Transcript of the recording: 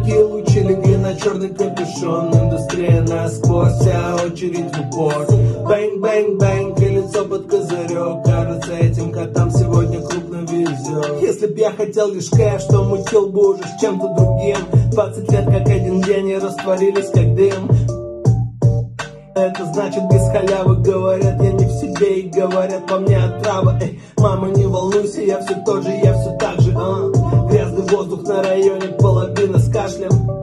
Яркие лучи легли на черный капюшон. Индустрия насквозь, вся очередь в упор. Бэнг, бэнг, бэнг, и лицо под козырек. Кажется, этим котам сегодня крупно везет. Если б я хотел лишь кэш, то мутил бы уже с чем-то другим. 20 лет как один день и растворились как дым. Это значит без халявы, говорят, я не в себе. И говорят, по мне отрава. Эй, мама, не волнуйся, я все тот же, я все так же. Грязный воздух на районе, половина с кашлем.